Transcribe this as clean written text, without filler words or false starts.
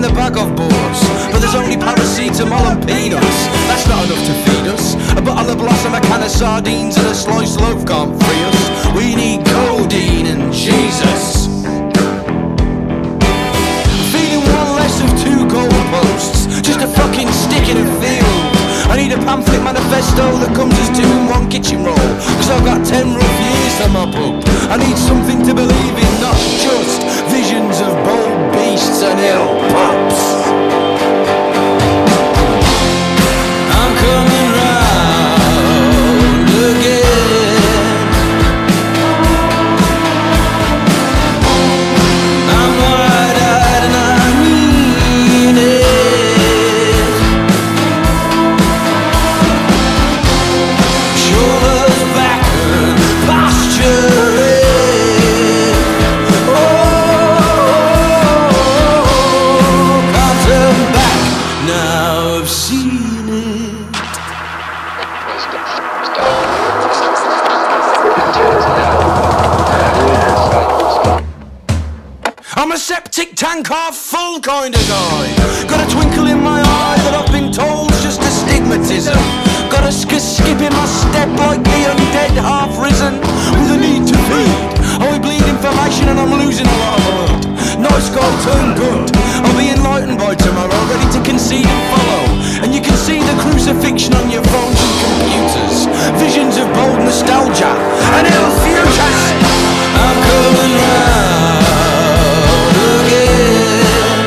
the bag of bores, but there's only paracetamol and peanuts. That's not enough to feed us. A bottle of blossom, a can of sardines and a sliced loaf can't free us. We need codeine and Jesus. Feeling one less of two goalposts, just a fucking stick in a field. I need a pamphlet manifesto that comes as 2 in 1 kitchen roll, cause I've got 10 rough years to mop up. I need something to believe in, not just visions of bold beasts and ill pups. I'm coming round again. I'm wide-eyed and I mean it. Shoulders back and posturing. Can't turn back, now I've seen it. I'm a septic tank half full kind of guy. Got a twinkle in my eye that I've been told's just astigmatism. Got a skip in my step like the undead half risen, with a need to feed. I bleed information and I'm losing a lot of blood. Nice guy turned good. I'll be enlightened by tomorrow, ready to concede and follow. And you can see the crucifixion on your phones and computers. Visions of bold nostalgia and